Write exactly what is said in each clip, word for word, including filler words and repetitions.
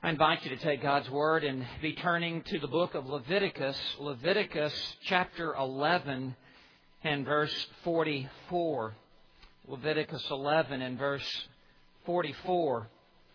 I invite you to take God's Word and be turning to the book of Leviticus, Leviticus chapter eleven and verse forty-four. Leviticus eleven and verse forty-four.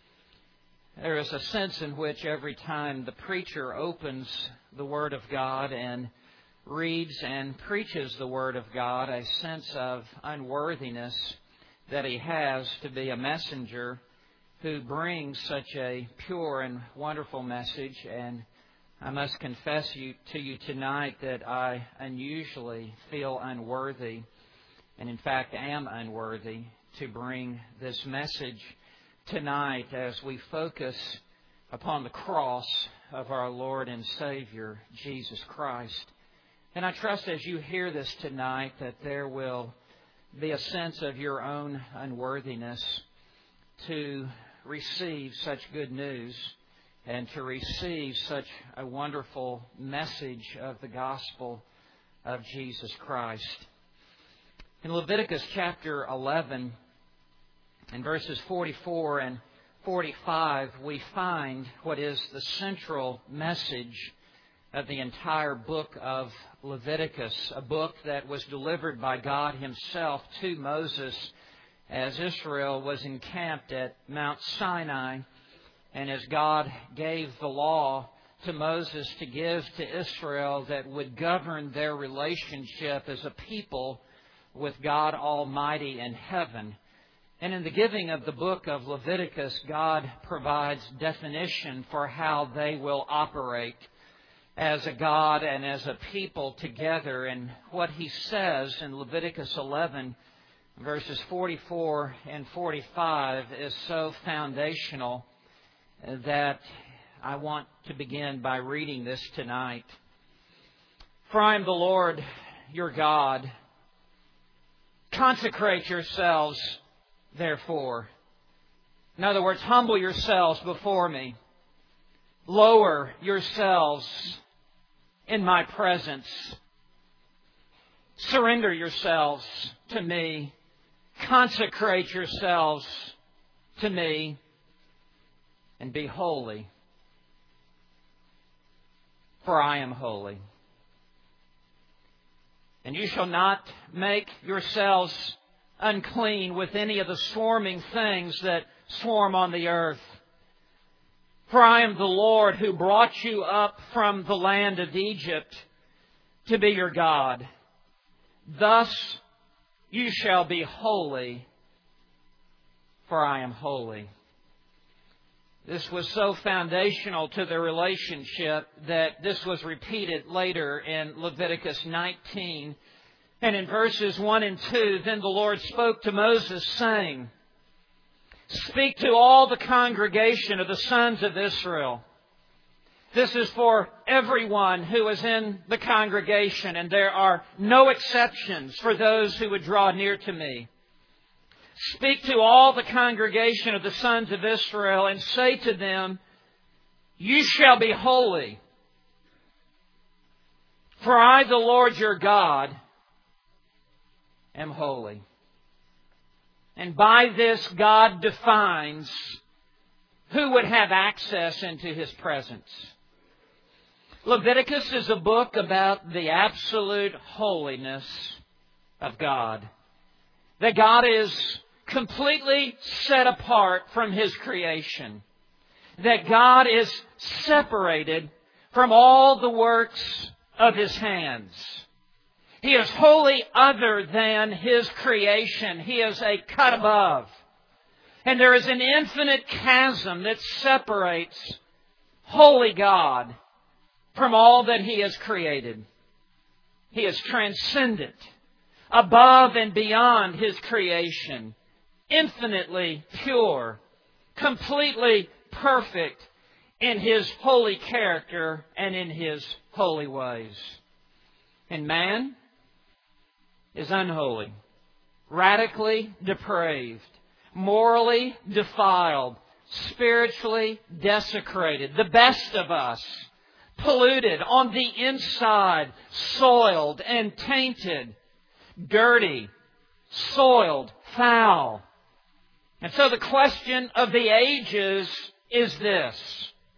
There is a sense in which every time the preacher opens the Word of God and reads and preaches the Word of God, a sense of unworthiness that he has to be a messenger who brings such a pure and wonderful message. And I must confess you, to you tonight that I unusually feel unworthy, and in fact am unworthy, to bring this message tonight as we focus upon the cross of our Lord and Savior, Jesus Christ. And I trust as you hear this tonight that there will be a sense of your own unworthiness to receive such good news and to receive such a wonderful message of the gospel of Jesus Christ. In Leviticus chapter eleven, in verses forty-four and forty-five, we find what is the central message of the entire book of Leviticus, a book that was delivered by God Himself to Moses as Israel was encamped at Mount Sinai, and as God gave the law to Moses to give to Israel that would govern their relationship as a people with God Almighty in heaven. And in the giving of the book of Leviticus, God provides definition for how they will operate as a God and as a people together. And what He says in Leviticus eleven, verses forty-four and forty-five is so foundational that I want to begin by reading this tonight. For I am the Lord your God. Consecrate yourselves, therefore. In other words, humble yourselves before me. Lower yourselves in my presence. Surrender yourselves to me. Consecrate yourselves to me. And be holy, for I am holy. And you shall not make yourselves unclean with any of the swarming things that swarm on the earth. For I am the Lord who brought you up from the land of Egypt to be your God. Thus you shall be holy, for I am holy. This was so foundational to their relationship that this was repeated later in Leviticus nineteen. And in verses one and two, then the Lord spoke to Moses, saying, speak to all the congregation of the sons of Israel. This is for everyone who is in the congregation, and there are no exceptions for those who would draw near to me. Speak to all the congregation of the sons of Israel and say to them, you shall be holy, for I, the Lord your God, am holy. And by this, God defines who would have access into His presence. Leviticus is a book about the absolute holiness of God. That God is completely set apart from His creation. That God is separated from all the works of His hands. He is wholly other than His creation. He is a cut above. And there is an infinite chasm that separates holy God from all that He has created. He is transcendent, above and beyond His creation, infinitely pure, completely perfect in His holy character and in His holy ways. And man is unholy, radically depraved, morally defiled, spiritually desecrated, the best of us, polluted on the inside, soiled and tainted, dirty, soiled, foul. And so the question of the ages is this: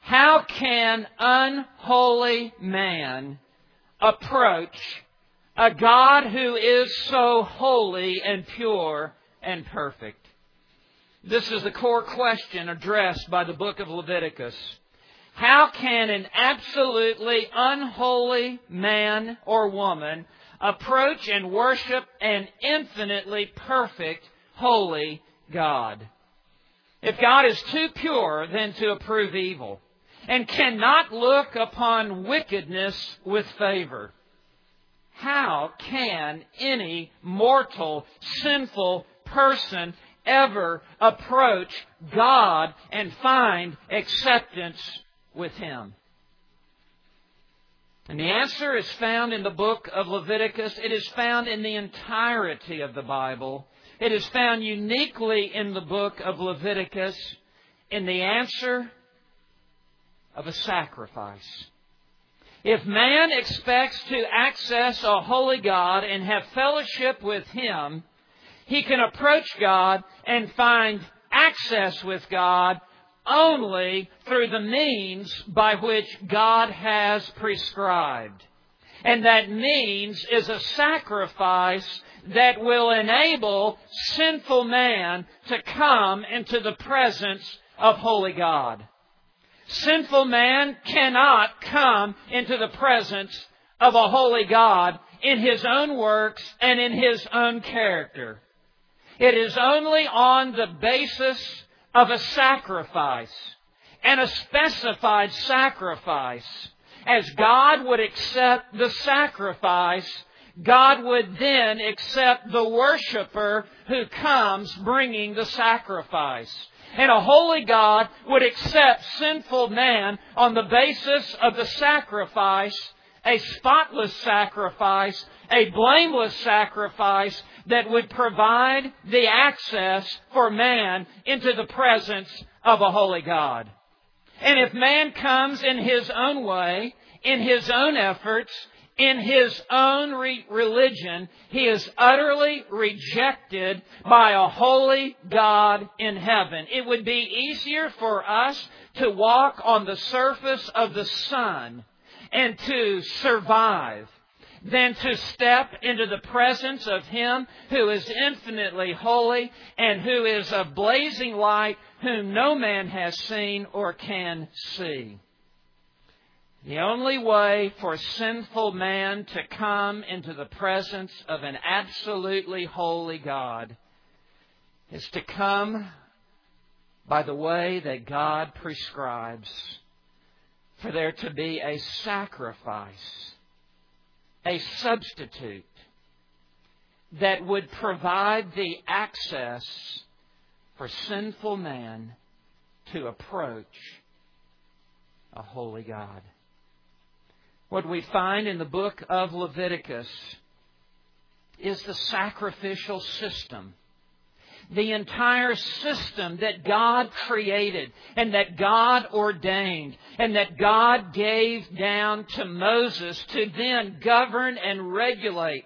How can unholy man approach a God who is so holy and pure and perfect? This is the core question addressed by the book of Leviticus. How can an absolutely unholy man or woman approach and worship an infinitely perfect, holy God? If God is too pure, then to approve evil, and cannot look upon wickedness with favor, how can any mortal, sinful person ever approach God and find acceptance with Him? And the answer is found in the book of Leviticus. It is found in the entirety of the Bible. It is found uniquely in the book of Leviticus in the answer of a sacrifice. If man expects to access a holy God and have fellowship with Him, he can approach God and find access with God only through the means by which God has prescribed. And that means is a sacrifice that will enable sinful man to come into the presence of holy God. Sinful man cannot come into the presence of a holy God in his own works and in his own character. It is only on the basis of a sacrifice, and a specified sacrifice. As God would accept the sacrifice, God would then accept the worshiper who comes bringing the sacrifice. And a holy God would accept sinful man on the basis of the sacrifice, a spotless sacrifice, a blameless sacrifice that would provide the access for man into the presence of a holy God. And if man comes in his own way, in his own efforts, in his own re- religion, he is utterly rejected by a holy God in heaven. It would be easier for us to walk on the surface of the sun and to survive than to step into the presence of Him who is infinitely holy and who is a blazing light whom no man has seen or can see. The only way for sinful man to come into the presence of an absolutely holy God is to come by the way that God prescribes, for there to be a sacrifice, a substitute that would provide the access for sinful man to approach a holy God. What we find in the book of Leviticus is the sacrificial system. The entire system that God created and that God ordained and that God gave down to Moses to then govern and regulate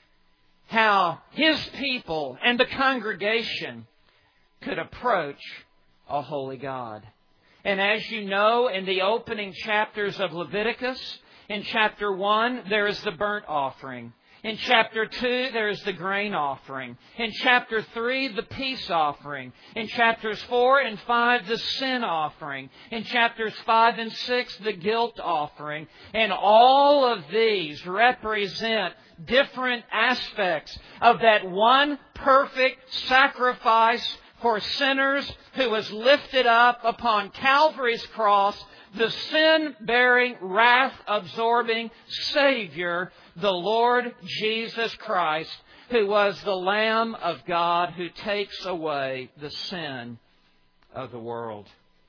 how His people and the congregation could approach a holy God. And as you know, in the opening chapters of Leviticus, in chapter one, there is the burnt offering. In chapter two, there is the grain offering. In chapter three, the peace offering. In chapters four and five, the sin offering. In chapters five and six, the guilt offering. And all of these represent different aspects of that one perfect sacrifice for sinners who was lifted up upon Calvary's cross, the sin-bearing, wrath-absorbing Savior, the Lord Jesus Christ, who was the Lamb of God who takes away the sin of the world.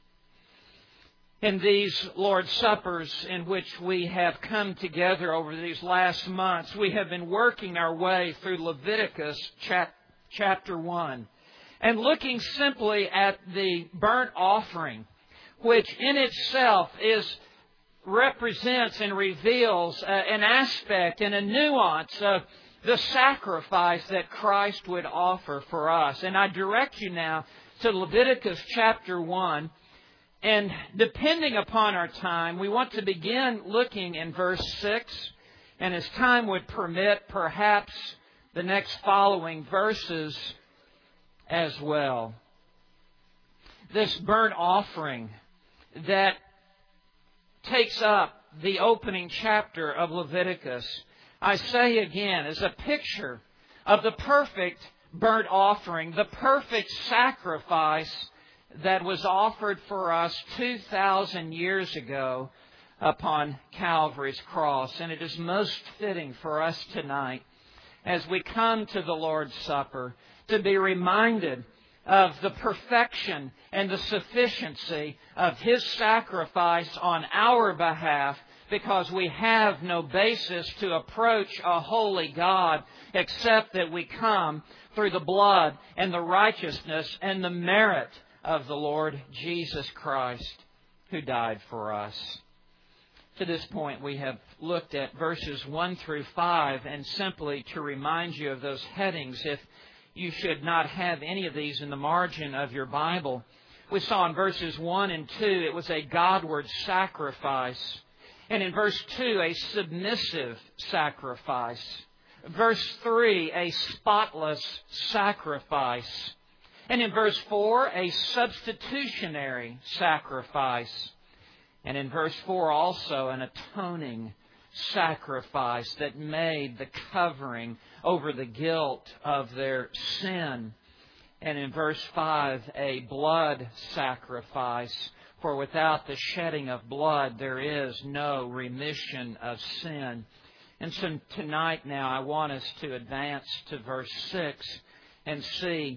In these Lord's Suppers in which we have come together over these last months, we have been working our way through Leviticus chap- chapter one and looking simply at the burnt offering, which in itself is represents and reveals uh, an aspect and a nuance of the sacrifice that Christ would offer for us. And I direct you now to Leviticus chapter one And depending upon our time, we want to begin looking in verse six. And as time would permit, perhaps the next following verses as well. This burnt offering that takes up the opening chapter of Leviticus, I say again, is a picture of the perfect burnt offering, the perfect sacrifice that was offered for us two thousand years ago upon Calvary's cross. And it is most fitting for us tonight, as we come to the Lord's Supper, to be reminded of the perfection and the sufficiency of His sacrifice on our behalf, because we have no basis to approach a holy God except that we come through the blood and the righteousness and the merit of the Lord Jesus Christ, who died for us. To this point, we have looked at verses one through five, and simply to remind you of those headings, if you should not have any of these in the margin of your Bible. We saw in verses one and two, it was a Godward sacrifice. And in verse two, a submissive sacrifice. Verse three, a spotless sacrifice. And in verse four, a substitutionary sacrifice. And in verse four also, an atoning sacrifice that made the covering over the guilt of their sin. And in verse five, a blood sacrifice. For without the shedding of blood, there is no remission of sin. And so tonight now, I want us to advance to verse six and see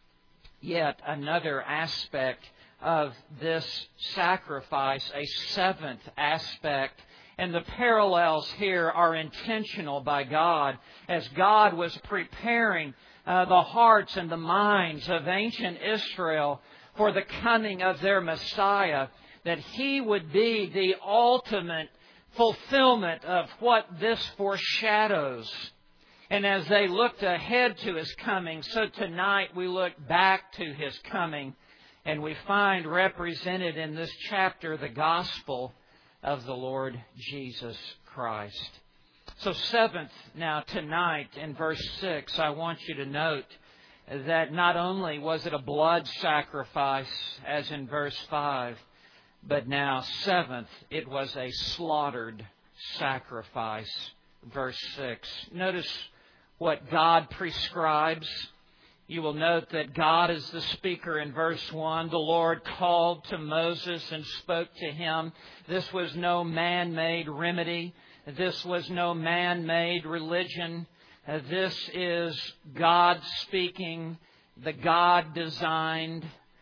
yet another aspect of this sacrifice, a seventh aspect. And the parallels here are intentional by God, as God was preparing uh, the hearts and the minds of ancient Israel for the coming of their Messiah, that He would be the ultimate fulfillment of what this foreshadows. And as they looked ahead to His coming, so tonight we look back to His coming, and we find represented in this chapter the gospel of the Lord Jesus Christ. So seventh, now tonight in verse six, I want you to note that not only was it a blood sacrifice as in verse five, but now seventh, it was a slaughtered sacrifice, verse six. Notice what God prescribes. You will note that God is the speaker in verse one. The Lord called to Moses and spoke to him. This was no man-made remedy. This was no man-made religion. Uh, this is God speaking, the God-designed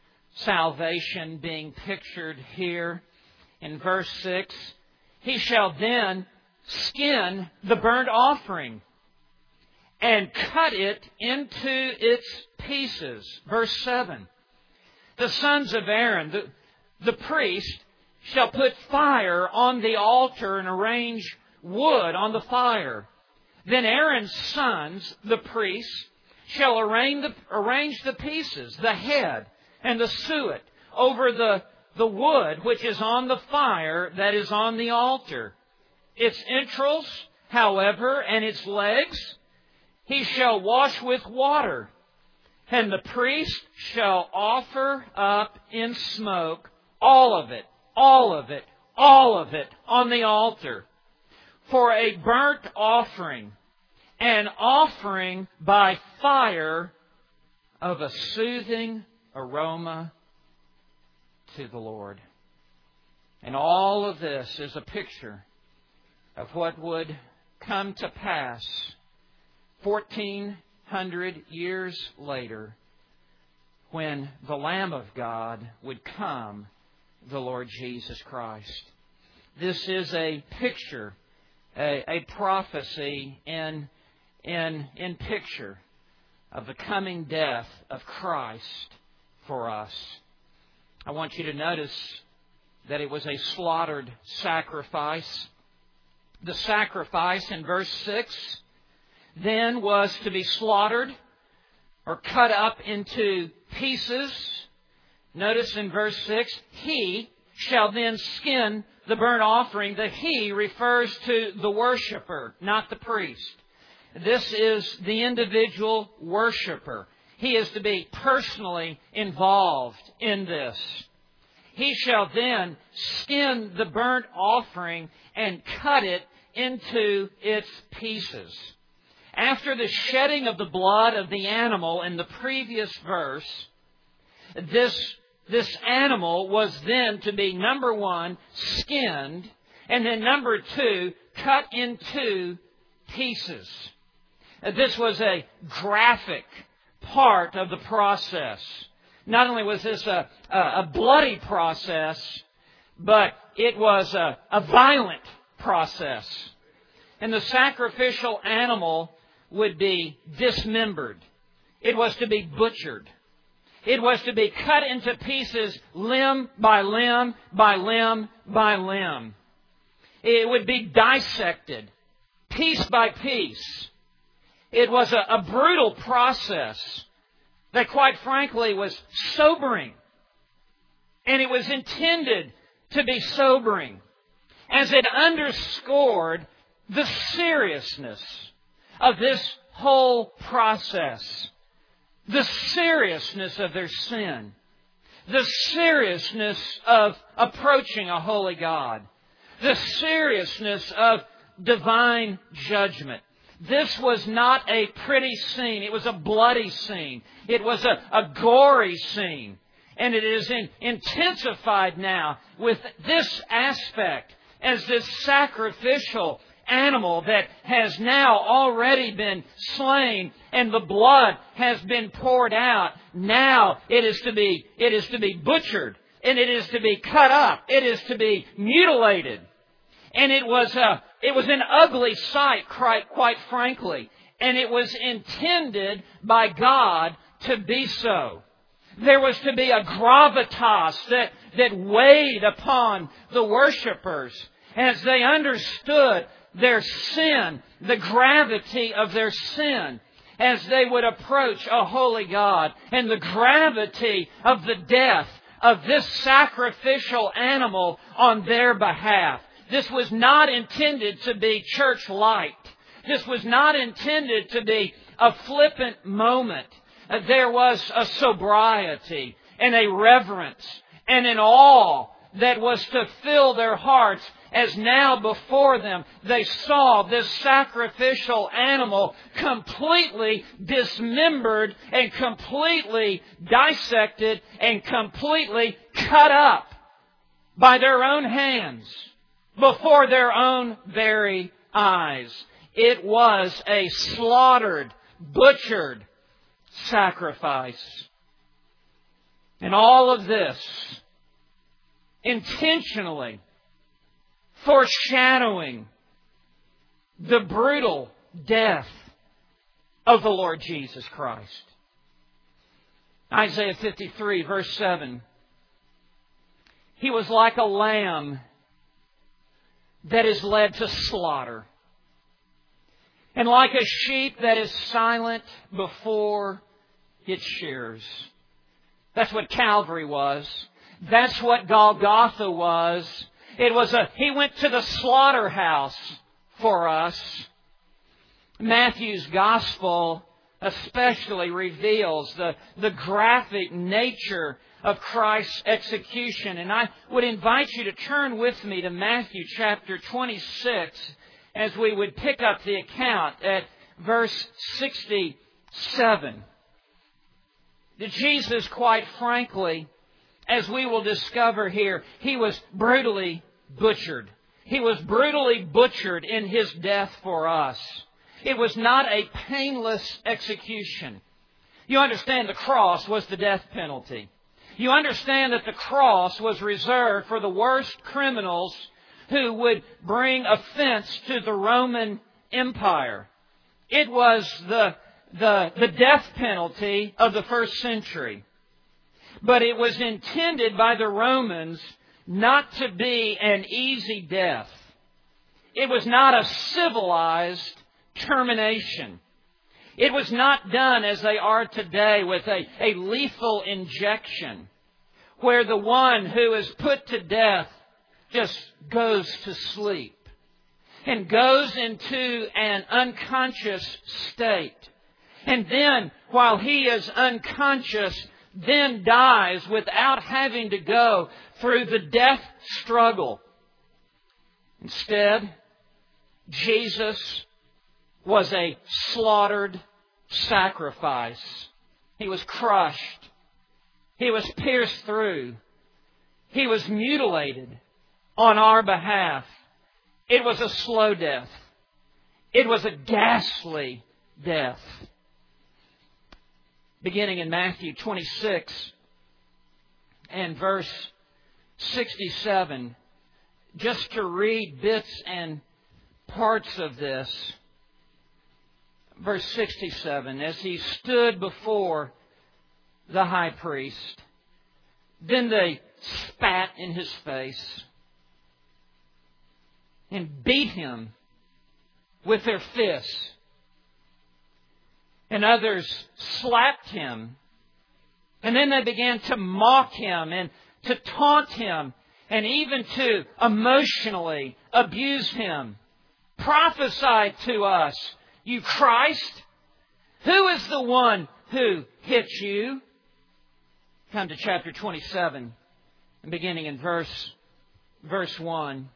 salvation being pictured here. In verse six, He shall then skin the burnt offering and cut it into its pieces. Verse seven, the sons of Aaron, the, the priest, shall put fire on the altar and arrange wood on the fire. Then Aaron's sons, the priests, shall arrange the, arrange the pieces, the head and the suet, over the, the wood which is on the fire that is on the altar. Its entrails, however, and its legs, he shall wash with water, and the priest shall offer up in smoke all of it, all of it, all of it on the altar, for a burnt offering, an offering by fire of a soothing aroma to the Lord. And all of this is a picture of what would come to pass fourteen hundred years later, when the Lamb of God would come, the Lord Jesus Christ. This is a picture, a, a prophecy in, in, in picture of the coming death of Christ for us. I want you to notice that it was a slaughtered sacrifice. The sacrifice in verse six then was to be slaughtered or cut up into pieces. Notice in verse six, He, shall then skin the burnt offering. The he refers to the worshiper, not the priest. This is the individual worshiper. He is to be personally involved in this. He shall then skin the burnt offering and cut it into its pieces. After the shedding of the blood of the animal in the previous verse, this, this animal was then to be, number one, skinned, and then number two, cut into pieces. This was a graphic part of the process. Not only was this a, a, a bloody process, but it was a, a violent process. And the sacrificial animal would be dismembered. It was to be butchered. It was to be cut into pieces, limb by limb, by limb, by limb. It would be dissected, piece by piece. It was a, a brutal process that, quite frankly, was sobering. And it was intended to be sobering, as it underscored the seriousness of this whole process. The seriousness of their sin. The seriousness of approaching a holy God. The seriousness of divine judgment. This was not a pretty scene. It was a bloody scene. It was a, a gory scene. And it is in, intensified now with this aspect as this sacrificial animal that has now already been slain and the blood has been poured out. Now it is to be, it is to be butchered and it is to be cut up. It is to be mutilated. And it was a, it was an ugly sight, quite, quite frankly. And it was intended by God to be so. There was to be a gravitas that, that weighed upon the worshipers as they understood their sin, the gravity of their sin, as they would approach a holy God, and the gravity of the death of this sacrificial animal on their behalf. This was not intended to be church light. This was not intended to be a flippant moment. There was a sobriety and a reverence and an awe that was to fill their hearts as now before them they saw this sacrificial animal completely dismembered and completely dissected and completely cut up by their own hands before their own very eyes. It was a slaughtered, butchered sacrifice. And all of this intentionally foreshadowing the brutal death of the Lord Jesus Christ. Isaiah fifty-three, verse seven. He was like a lamb that is led to slaughter, and like a sheep that is silent before its shears. That's what Calvary was. That's what Golgotha was. It was a, He went to the slaughterhouse for us. Matthew's Gospel especially reveals the, the graphic nature of Christ's execution. And I would invite you to turn with me to Matthew chapter twenty-six as we would pick up the account at verse sixty-seven. Jesus, quite frankly, as we will discover here, He was brutally butchered. He was brutally butchered in His death for us. It was not a painless execution. You understand the cross was the death penalty. You understand that the cross was reserved for the worst criminals who would bring offense to the Roman Empire. It was the, the, the death penalty of the first century. But it was intended by the Romans not to be an easy death. It was not a civilized termination. It was not done as they are today with a, a lethal injection, where the one who is put to death just goes to sleep and goes into an unconscious state. And then, while he is unconscious, then dies without having to go through the death struggle. Instead, Jesus was a slaughtered sacrifice. He was crushed. He was pierced through. He was mutilated on our behalf. It was a slow death. It was a ghastly death. Beginning in Matthew twenty-six and verse sixty-seven, just to read bits and parts of this. Verse sixty-seven, as he stood before the high priest, then they spat in his face and beat him with their fists. And others slapped him. And then they began to mock him and to taunt him and even to emotionally abuse him. Prophesy to us, you Christ. Who is the one who hit you? Come to chapter twenty-seven, and beginning in verse, verse one.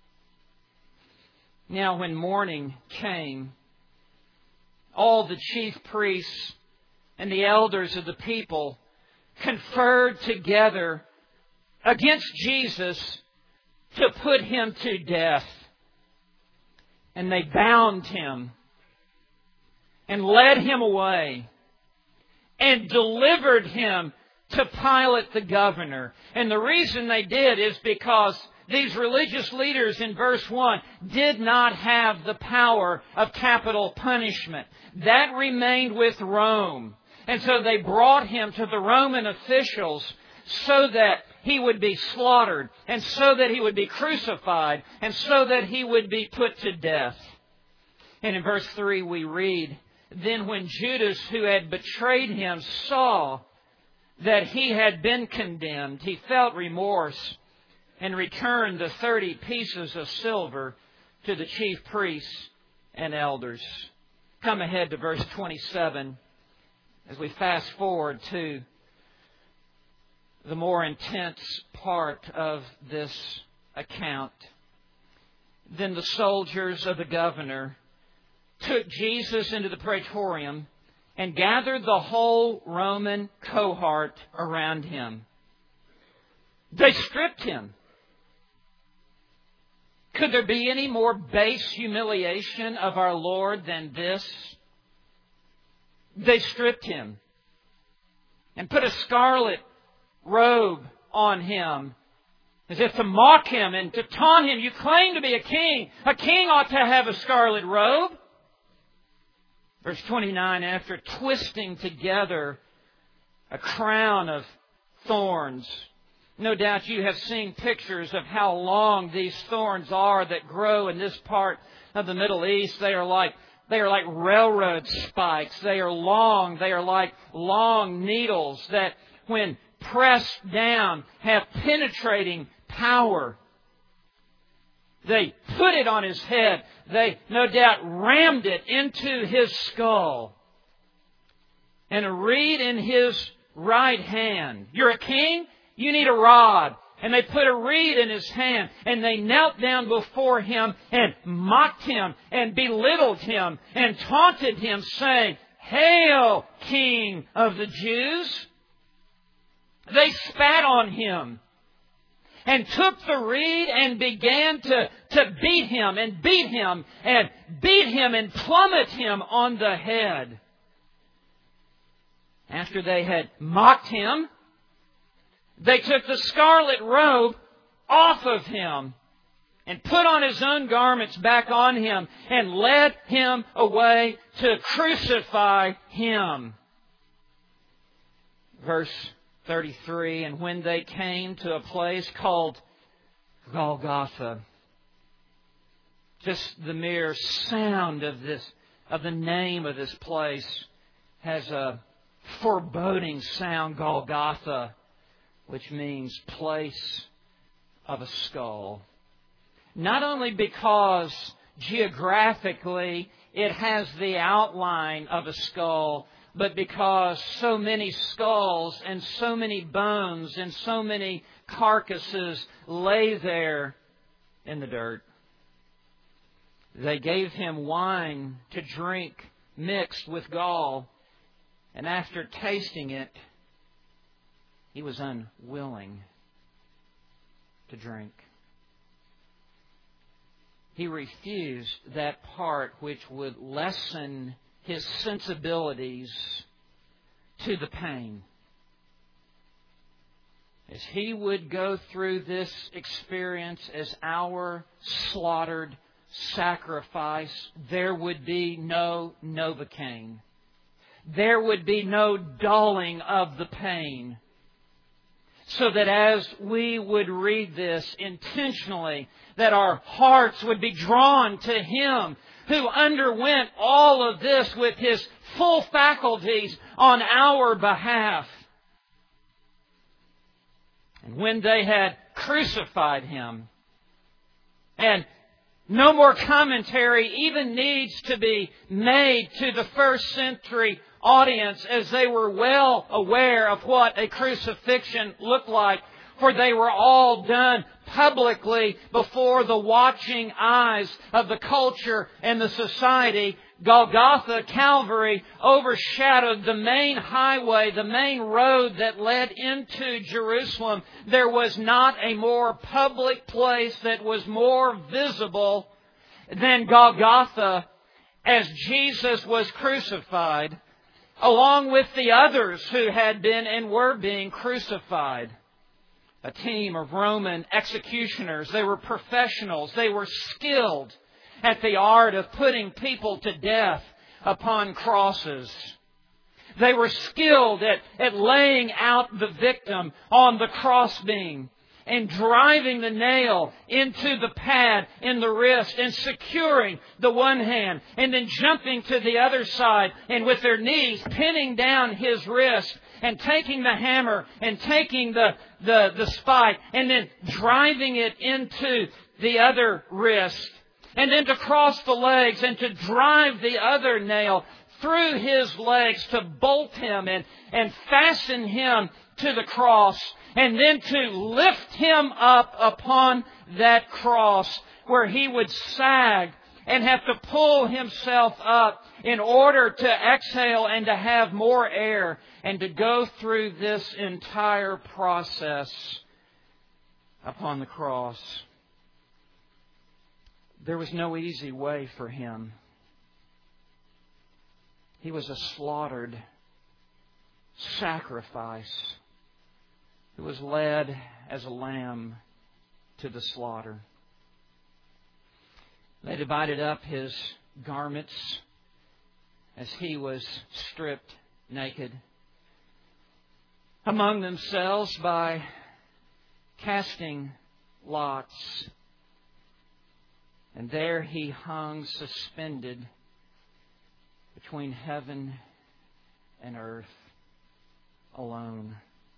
Now when morning came, all the chief priests and the elders of the people conferred together against Jesus to put him to death. And they bound him and led him away and delivered him to Pilate the governor. And the reason they did is because these religious leaders in verse one did not have the power of capital punishment. That remained with Rome. And so they brought him to the Roman officials so that he would be slaughtered, and so that he would be crucified, and so that he would be put to death. And in verse three we read, then when Judas, who had betrayed him, saw that he had been condemned, he felt remorse and returned the thirty pieces of silver to the chief priests and elders. Come ahead to verse twenty-seven as we fast forward to the more intense part of this account. Then the soldiers of the governor took Jesus into the praetorium and gathered the whole Roman cohort around him. They stripped him. Could there be any more base humiliation of our Lord than this? They stripped him and put a scarlet robe on him as if to mock him and to taunt him. You claim to be a king. A king ought to have a scarlet robe. Verse twenty-nine, after twisting together a crown of thorns. No doubt you have seen pictures of how long these thorns are that grow in this part of the Middle East. They are like they are like railroad spikes. They are long. They are like long needles that, when pressed down, have penetrating power. They put it on his head. They, no doubt, rammed it into his skull. And a reed in his right hand. You're a king? You need a rod. And they put a reed in his hand. And they knelt down before him and mocked him and belittled him and taunted him, saying, Hail, King of the Jews! They spat on him and took the reed and began to, to beat him and beat him and beat him and plummet him on the head. After they had mocked him, they took the scarlet robe off of him and put on his own garments back on him and led him away to crucify him. Verse thirty-three, and when they came to a place called Golgotha, just the mere sound of this, of the name of this place, has a foreboding sound. Golgotha, which means place of a skull. Not only because geographically it has the outline of a skull, but because so many skulls and so many bones and so many carcasses lay there in the dirt. They gave him wine to drink mixed with gall, and after tasting it, he was unwilling to drink. He refused that part which would lessen his sensibilities to the pain. As he would go through this experience as our slaughtered sacrifice, there would be no Novocaine. There would be no dulling of the pain. So that as we would read this intentionally, that our hearts would be drawn to Him who underwent all of this with His full faculties on our behalf. And when they had crucified Him, and no more commentary even needs to be made to the first century audience, as they were well aware of what a crucifixion looked like, for they were all done publicly before the watching eyes of the culture and the society. Golgotha, Calvary, overshadowed the main highway, the main road that led into Jerusalem. There was not a more public place that was more visible than Golgotha as Jesus was crucified, along with the others who had been and were being crucified. A team of Roman executioners. They were professionals. They were skilled at the art of putting people to death upon crosses. They were skilled at, at laying out the victim on the crossbeam and driving the nail into the pad in the wrist and securing the one hand and then jumping to the other side and with their knees pinning down his wrist and taking the hammer and taking the, the, the spike and then driving it into the other wrist. And then to cross the legs and to drive the other nail through his legs to bolt him and, and fasten him to the cross. And then to lift him up upon that cross where he would sag and have to pull himself up in order to exhale and to have more air and to go through this entire process upon the cross. There was no easy way for Him. He was a slaughtered sacrifice who was led as a lamb to the slaughter. They divided up His garments as He was stripped naked among themselves by casting lots. And there He hung suspended between heaven and earth alone.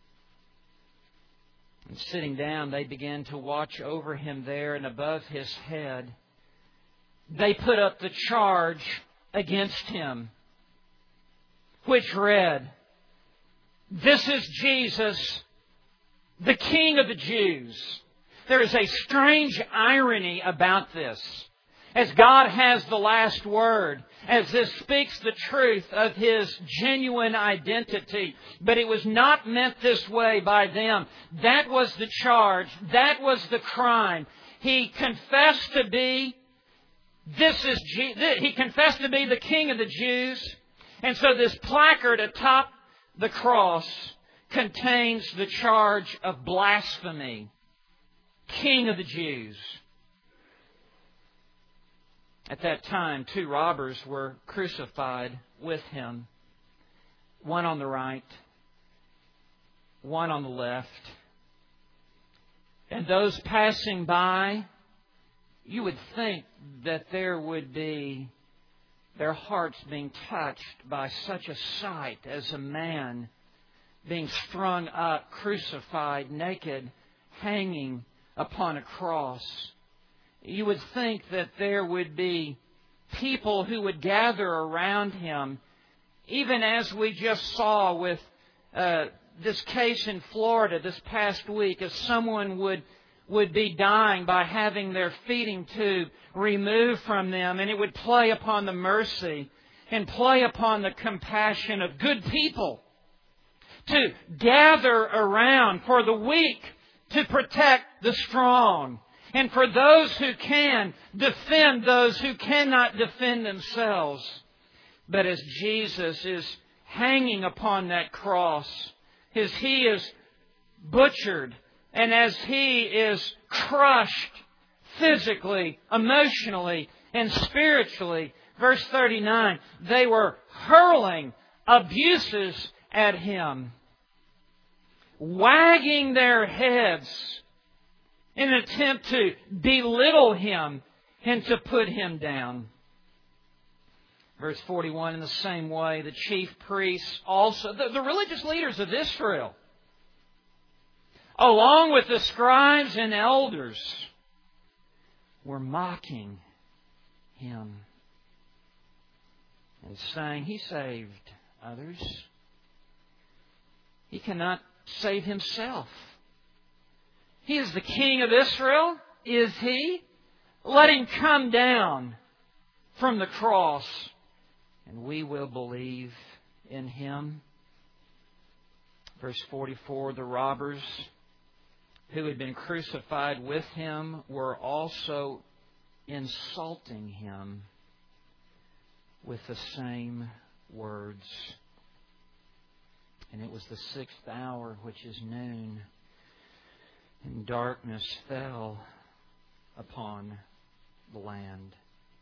And sitting down, they began to watch over Him there, and above His head they put up the charge against Him, which read, "This is Jesus, the King of the Jews." There is a strange irony about this, as God has the last word, as this speaks the truth of His genuine identity. But it was not meant this way by them. That was the charge. That was the crime. He confessed to be, this is, He confessed to be the King of the Jews. And so this placard atop the cross contains the charge of blasphemy. King of the Jews. At that time, two robbers were crucified with Him. One on the right, one on the left. And those passing by, you would think that there would be their hearts being touched by such a sight as a man being strung up, crucified, naked, hanging upon a cross. You would think that there would be people who would gather around Him, even as we just saw with uh, this case in Florida this past week, as someone would would be dying by having their feeding tube removed from them, and it would play upon the mercy and play upon the compassion of good people to gather around for the weak to protect the strong, and for those who can defend those who cannot defend themselves. But as Jesus is hanging upon that cross, as He is butchered, and as He is crushed physically, emotionally, and spiritually, verse thirty-nine, they were hurling abuses at Him, wagging their heads in an attempt to belittle Him and to put Him down. Verse forty-one, in the same way, the chief priests also, the, the religious leaders of Israel, along with the scribes and elders, were mocking Him and saying, He saved others. He cannot save Himself. He is the King of Israel, is He? Let Him come down from the cross, and we will believe in Him. Verse forty-four, the robbers who had been crucified with Him were also insulting Him with the same words. And it was the sixth hour, which is noon, and darkness fell upon the land.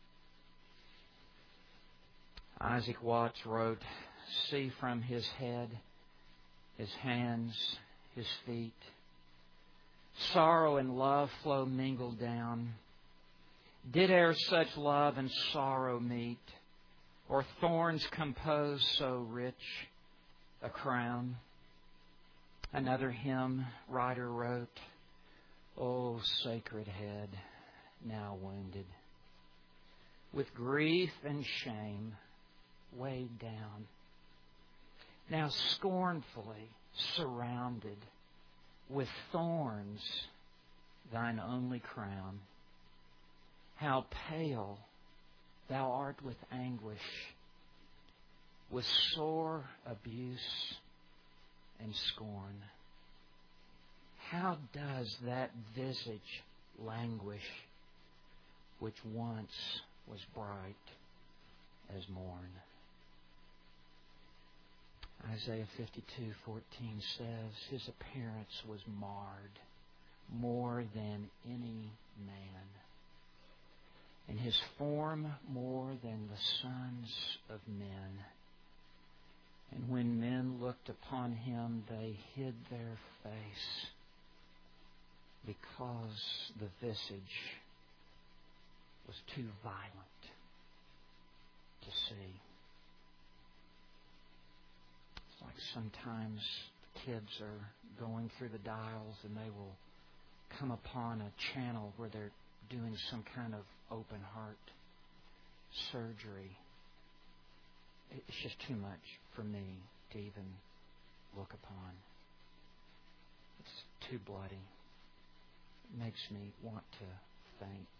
Isaac Watts wrote, see from His head, His hands, His feet, sorrow and love flow mingled down. Did e'er such love and sorrow meet, or thorns compose so rich a crown? Another hymn writer wrote, O sacred head, now wounded, with grief and shame weighed down, now scornfully surrounded with thorns, thine only crown. How pale thou art with anguish, with sore abuse and scorn. How does that visage languish, which once was bright as morn? Isaiah fifty-two fourteen says, His appearance was marred more than any man, and His form more than the sons of men. And when men looked upon Him, they hid their face, because the visage was too violent to see. It's like sometimes kids are going through the dials and they will come upon a channel where they're doing some kind of open heart surgery. It's just too much for me to even look upon. It's too bloody. It makes me want to faint.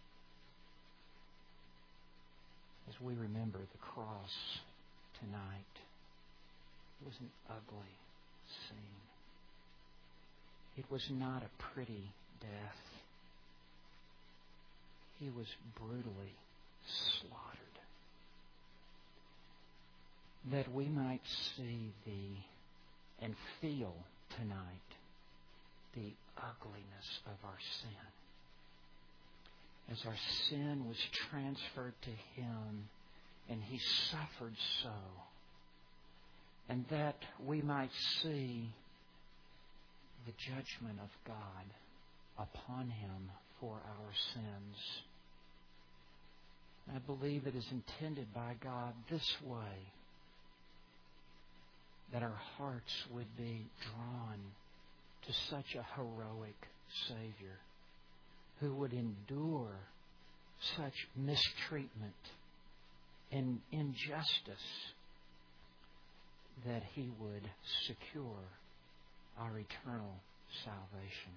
As we remember the cross tonight, it was an ugly scene. It was not a pretty death. He was brutally slaughtered, that we might see the and feel tonight the ugliness of our sin. As our sin was transferred to Him, and He suffered so, and that we might see the judgment of God upon Him for our sins. I believe it is intended by God this way, that our hearts would be drawn to such a heroic Savior who would endure such mistreatment and injustice that He would secure our eternal salvation.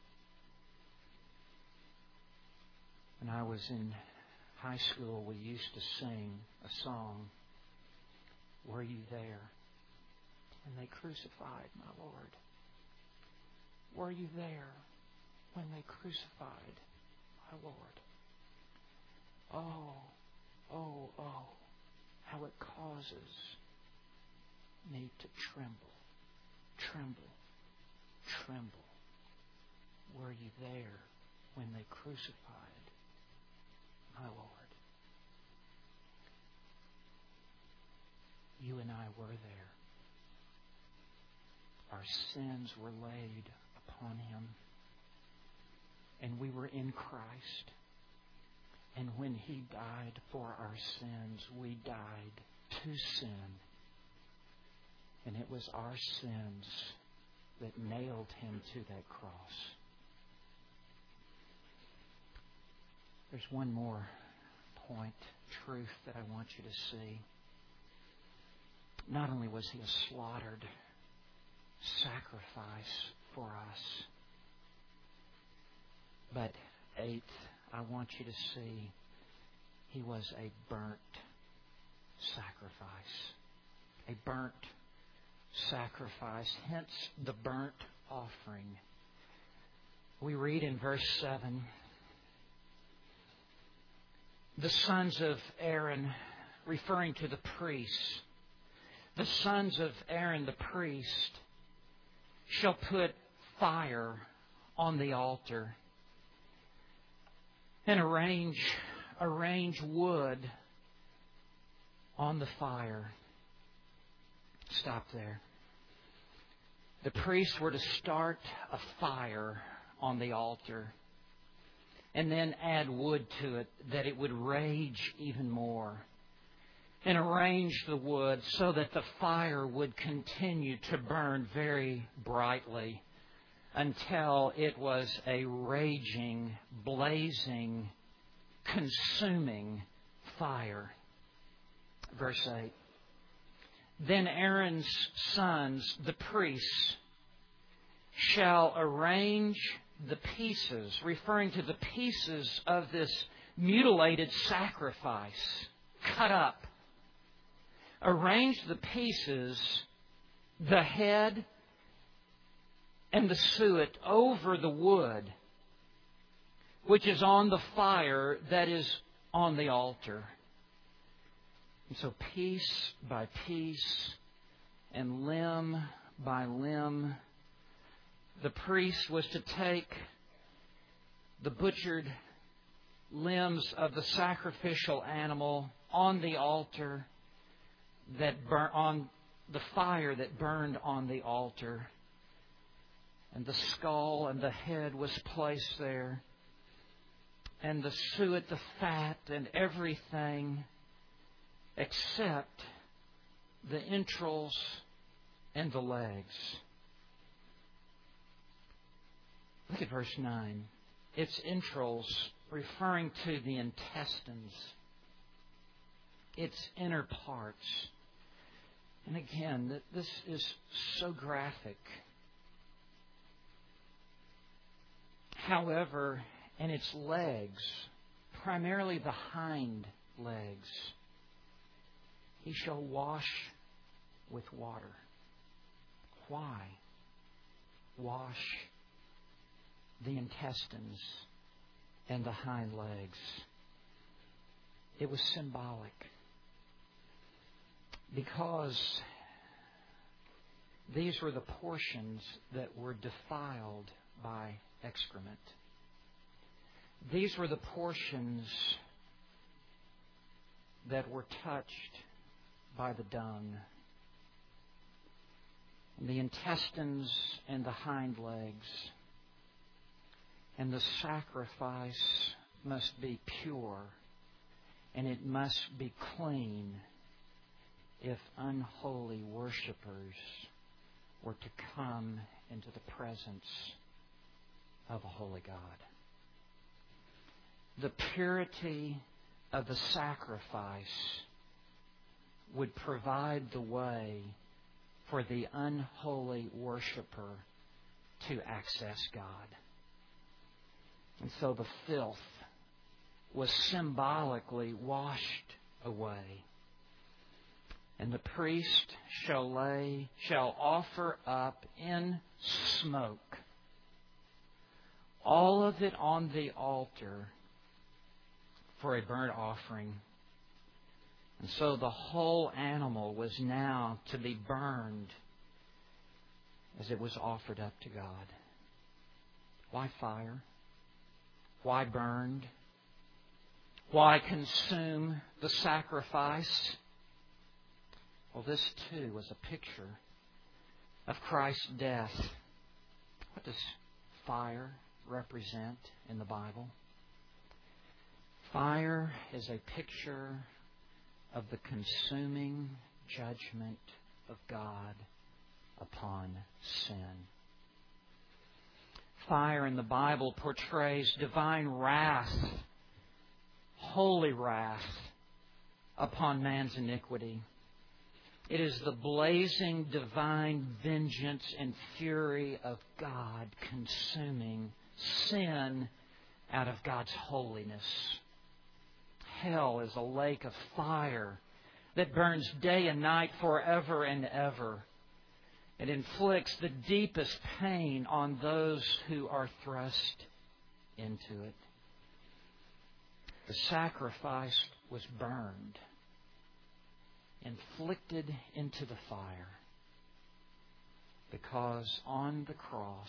When I was in high school, we used to sing a song, "Were you there when they crucified my Lord? Were you there when they crucified my Lord? Oh, oh, oh, how it causes me to tremble, tremble, tremble. Were you there when they crucified my Lord?" You and I were there. Our sins were laid upon Him. And we were in Christ. And when He died for our sins, we died to sin. And it was our sins that nailed Him to that cross. There's one more point, truth, that I want you to see. Not only was He a slaughtered sacrifice for us, but eighth, I want you to see He was a burnt sacrifice. A burnt sacrifice, hence the burnt offering. We read in verse seven, the sons of Aaron, referring to the priests, the sons of Aaron the priest shall put fire on the altar and arrange, arrange wood on the fire. Stop there. The priests were to start a fire on the altar and then add wood to it that it would rage even more, and arrange the wood so that the fire would continue to burn very brightly until it was a raging, blazing, consuming fire. Verse eight. Then Aaron's sons, the priests, shall arrange the pieces, referring to the pieces of this mutilated sacrifice, cut up. Arrange the pieces, the head and the suet, over the wood, which is on the fire that is on the altar. And so piece by piece and limb by limb, the priest was to take the butchered limbs of the sacrificial animal on the altar, that burn on the fire that burned on the altar, and the skull and the head was placed there, and the suet, the fat, and everything except the entrails and the legs. Look at verse nine. Its entrails, referring to the intestines, its inner parts. And again, this is so graphic. However, and its legs, primarily the hind legs, he shall wash with water. Why? Wash the intestines and the hind legs. It was symbolic, because these were the portions that were defiled by excrement. These were the portions that were touched by the dung. The intestines and the hind legs. And the sacrifice must be pure, and it must be clean, if unholy worshipers were to come into the presence of a holy God. The purity of the sacrifice would provide the way for the unholy worshiper to access God. And so the filth was symbolically washed away. And the priest shall lay, shall offer up in smoke all of it on the altar for a burnt offering. And so the whole animal was now to be burned as it was offered up to God. Why fire? Why burned? Why consume the sacrifice? Well, this too was a picture of Christ's death. What does fire represent in the Bible? Fire is a picture of the consuming judgment of God upon sin. Fire in the Bible portrays divine wrath, holy wrath upon man's iniquity. It is the blazing divine vengeance and fury of God consuming sin out of God's holiness. Hell is a lake of fire that burns day and night forever and ever. It inflicts the deepest pain on those who are thrust into it. The sacrifice was burned, inflicted into the fire, because on the cross,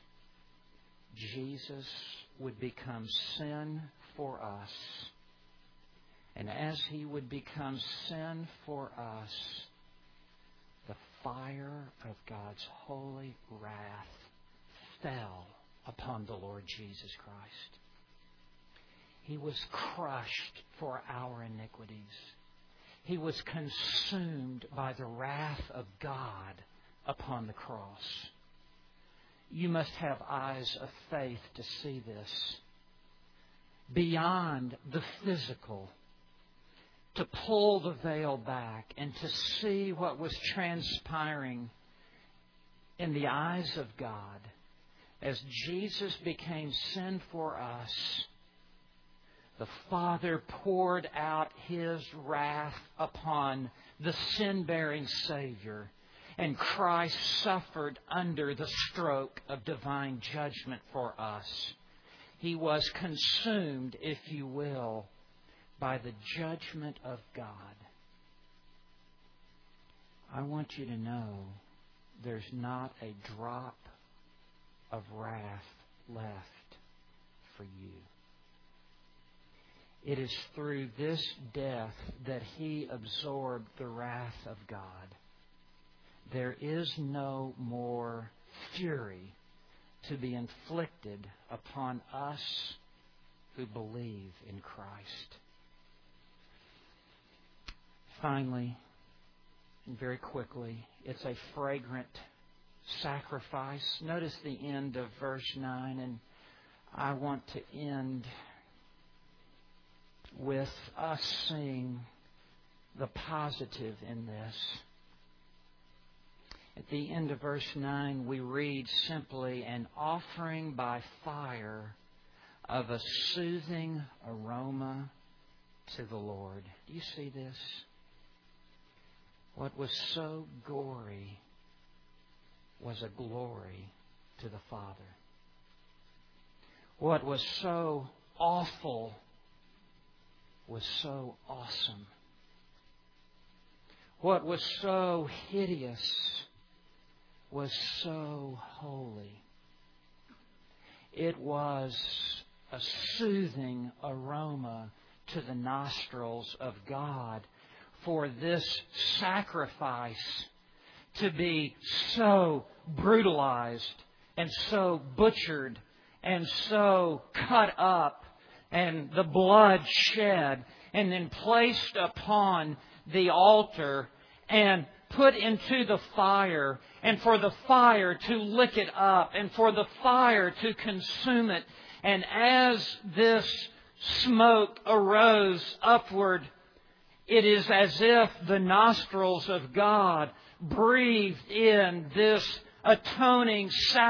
Jesus would become sin for us. And as He would become sin for us, the fire of God's holy wrath fell upon the Lord Jesus Christ. He was crushed for our iniquities. He was consumed by the wrath of God upon the cross. You must have eyes of faith to see this. Beyond the physical, to pull the veil back and to see what was transpiring in the eyes of God as Jesus became sin for us. The Father poured out His wrath upon the sin-bearing Savior, and Christ suffered under the stroke of divine judgment for us. He was consumed, if you will, by the judgment of God. I want you to know there's not a drop of wrath left for you. It is through this death that He absorbed the wrath of God. There is no more fury to be inflicted upon us who believe in Christ. Finally, and very quickly, it's a fragrant sacrifice. Notice the end of verse nine, and I want to end with us seeing the positive in this. At the end of verse nine, we read simply, an offering by fire of a soothing aroma to the Lord. Do you see this? What was so gory was a glory to the Father. What was so awful was so awesome. What was so hideous was so holy. It was a soothing aroma to the nostrils of God for this sacrifice to be so brutalized and so butchered and so cut up and the blood shed and then placed upon the altar and put into the fire, and for the fire to lick it up, and for the fire to consume it. And as this smoke arose upward, it is as if the nostrils of God breathed in this atoning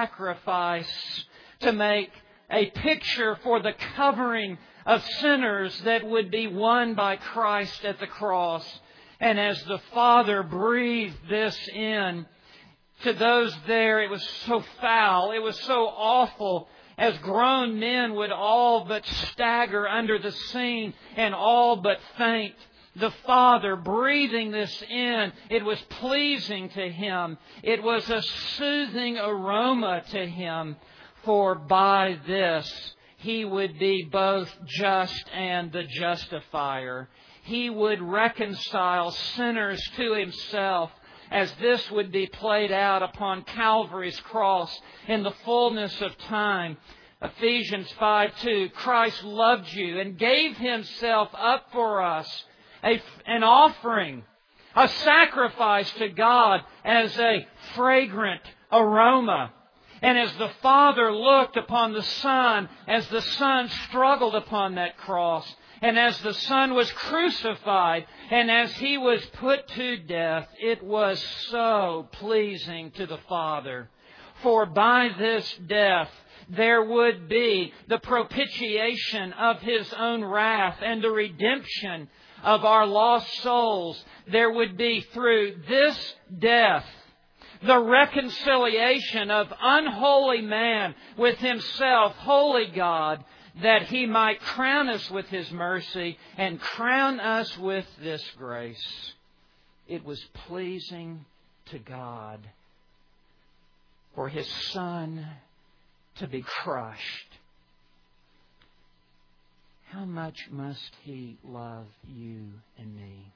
sacrifice to make a picture for the covering of sinners that would be won by Christ at the cross. And as the Father breathed this in, to those there, it was so foul, it was so awful, as grown men would all but stagger under the scene and all but faint. The Father breathing this in, it was pleasing to Him. It was a soothing aroma to Him, for by this He would be both just and the justifier. He would reconcile sinners to Himself, as this would be played out upon Calvary's cross in the fullness of time. Ephesians five two, Christ loved you and gave Himself up for us, a, an offering, a sacrifice to God as a fragrant aroma. And as the Father looked upon the Son, as the Son struggled upon that cross, and as the Son was crucified, and as He was put to death, it was so pleasing to the Father. For by this death there would be the propitiation of His own wrath and the redemption of our lost souls. There would be through this death the reconciliation of unholy man with Himself, holy God, that He might crown us with His mercy and crown us with this grace. It was pleasing to God for His Son to be crushed. How much must He love you and me?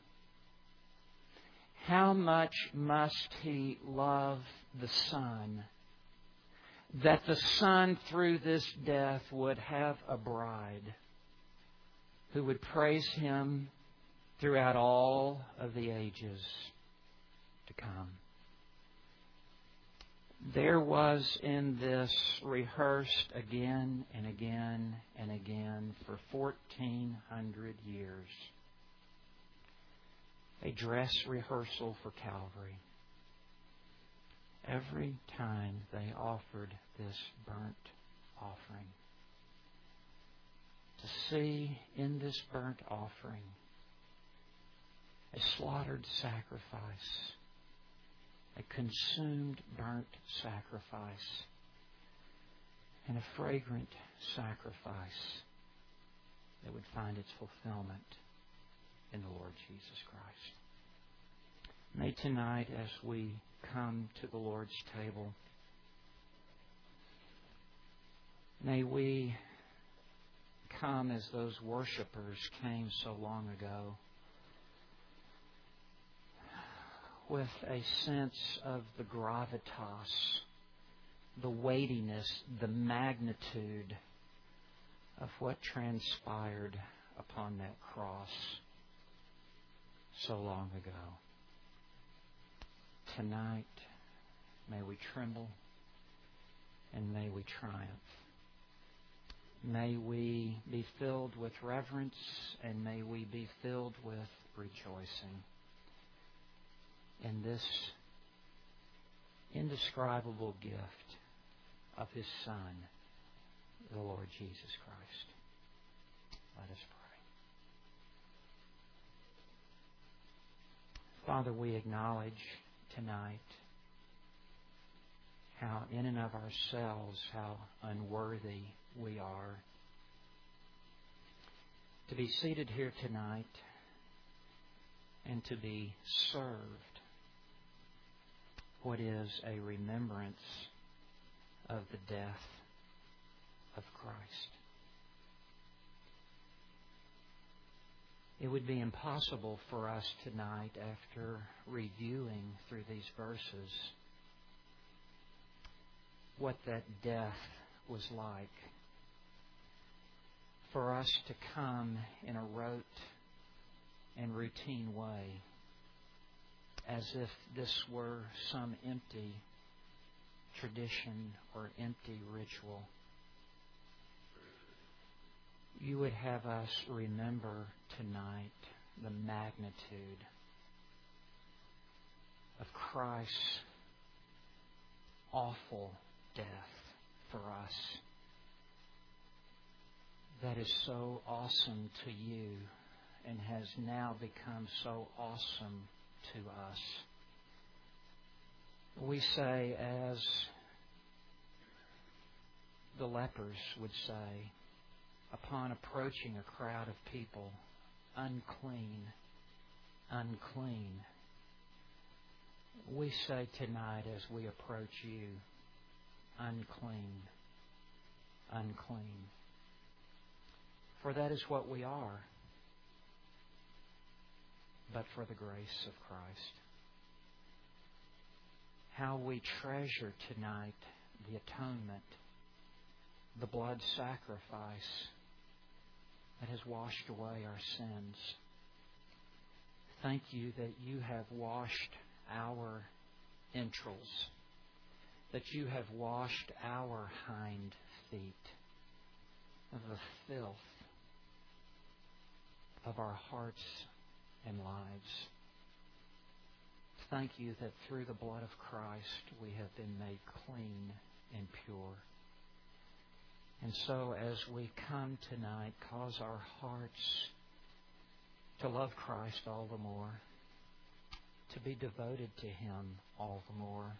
How much must He love the Son, that the Son through this death would have a bride who would praise Him throughout all of the ages to come. There was in this rehearsed again and again and again for fourteen hundred years a dress rehearsal for Calvary. Every time they offered this burnt offering, to see in this burnt offering a slaughtered sacrifice, a consumed burnt sacrifice, and a fragrant sacrifice that would find its fulfillment in the Lord Jesus Christ. May tonight, as we come to the Lord's table, may we come as those worshipers came so long ago, with a sense of the gravitas, the weightiness, the magnitude of what transpired upon that cross so long ago. Tonight, may we tremble and may we triumph. May we be filled with reverence and may we be filled with rejoicing in this indescribable gift of His Son, the Lord Jesus Christ. Let us pray. Father, we acknowledge tonight how in and of ourselves, how unworthy we are to be seated here tonight and to be served what is a remembrance of the death of Christ. It would be impossible for us tonight, after reviewing through these verses what that death was like, for us to come in a rote and routine way as if this were some empty tradition or empty ritual. You would have us remember tonight the magnitude of Christ's awful death for us. That is so awesome to you and has now become so awesome to us. We say, as the lepers would say, upon approaching a crowd of people, unclean, unclean. We say tonight as we approach you, unclean, unclean. For that is what we are, but for the grace of Christ. How we treasure tonight the atonement, the blood sacrifice that has washed away our sins. Thank you that you have washed our entrails, that you have washed our hind feet of the filth of our hearts and lives. Thank you that through the blood of Christ we have been made clean and pure. And so as we come tonight, cause our hearts to love Christ all the more, to be devoted to Him all the more,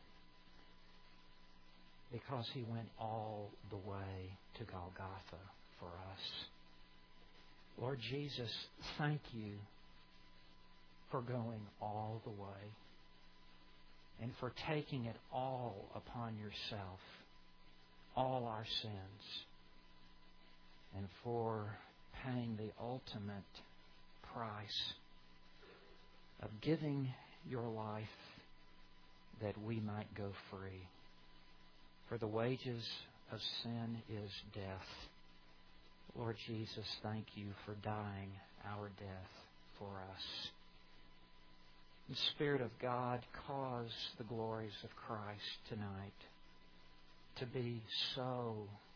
because He went all the way to Golgotha for us. Lord Jesus, thank you for going all the way and for taking it all upon yourself, all our sins, and for paying the ultimate price of giving your life that we might go free. For the wages of sin is death. Lord Jesus, thank you for dying our death for us. The Spirit of God, cause the glories of Christ tonight to be so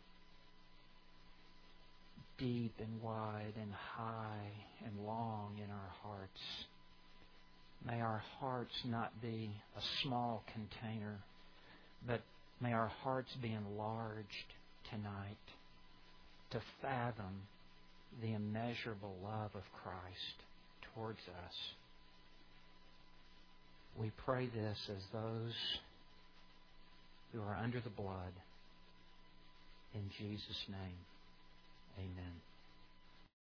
deep and wide and high and long in our hearts. May our hearts not be a small container, but may our hearts be enlarged tonight to fathom the immeasurable love of Christ towards us. We pray this as those who are under the blood. In Jesus' name.